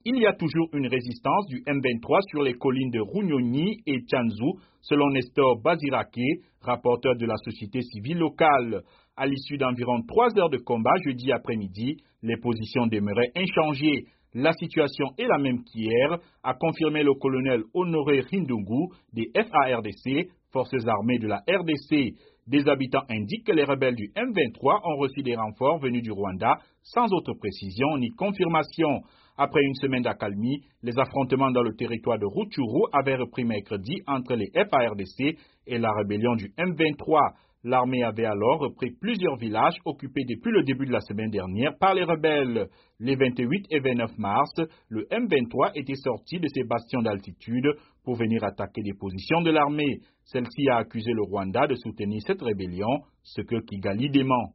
Il y a toujours une résistance du M23 sur les collines de Runyonyi et Tchanzu, selon Nestor Bazirake, rapporteur de la société civile locale. À l'issue d'environ 3 heures de combat jeudi après-midi, les positions demeuraient inchangées. La situation est la même qu'hier, a confirmé le colonel Honoré Rindungu des FARDC, Forces armées de la RDC. Des habitants indiquent que les rebelles du M23 ont reçu des renforts venus du Rwanda sans autre précision ni confirmation. Après une semaine d'accalmie, les affrontements dans le territoire de Rutshuru avaient repris mercredi entre les FARDC et la rébellion du M23. L'armée avait alors repris plusieurs villages occupés depuis le début de la semaine dernière par les rebelles. Les 28 et 29 mars, le M23 était sorti de ses bastions d'altitude pour venir attaquer des positions de l'armée. Celle-ci a accusé le Rwanda de soutenir cette rébellion, ce que Kigali dément.